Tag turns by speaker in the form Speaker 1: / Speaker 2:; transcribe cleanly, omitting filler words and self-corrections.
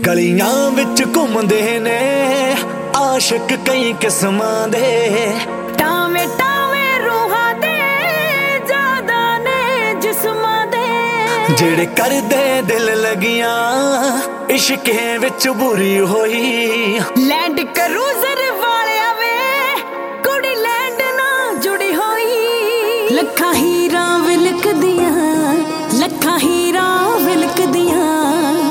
Speaker 1: ਗਲੀਆਂ ਵਿੱਚ ਘੁੰਮਦੇ ਨੇ ਆਸ਼ਿਕ ਕਈ ਕਿਸਮਾਂ ਦੇ।
Speaker 2: ਟਾਵੇਂ ਟਾਵੇਂ ਰੂਹਾਂ ਦੇ ਜ਼ਿਆਦਾ ਨੇ ਜਿਸਮਾਂ ਦੇ।
Speaker 1: ਜਿਹੜੇ ਕਰਦੇ ਦਿਲ ਲੱਗੀਆਂ ਇਸ਼ਕੇ ਵਿੱਚ ਬੁਰੀ ਹੋਈ।
Speaker 2: ਲੈਂਡ ਕਰੂਜ਼ਰ ਵਾਲਿਆ ਵੇ ਕੁੜੀ ਲੈਂਡ ਨਾਲ ਜੁੜੀ ਹੋਈ। ਲੱਖਾਂ ਹੀਰਾਂ ਵਿਲਕਦੀਆਂ ਲੱਖਾਂ ਹੀਰਾਂ